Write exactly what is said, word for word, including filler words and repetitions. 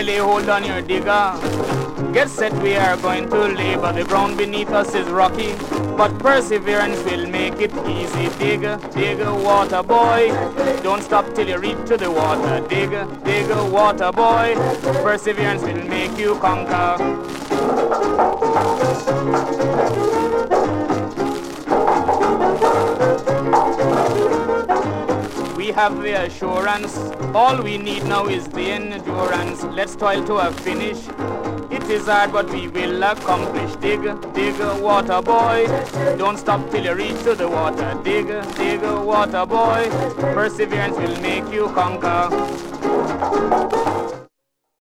lay hold on your digger. Get set, we are going to labor. The ground beneath us is rocky, but perseverance will make it easy. Dig, dig, water boy. Don't stop till you reach to the water. Dig, dig, water boy. Perseverance will make you conquer. We have the assurance, all we need now is the endurance. Let's toil to a finish. It is hard, but we will accomplish. Dig, dig, water boy. Don't stop till you reach to the water. Dig, dig, water boy. Perseverance will make you conquer.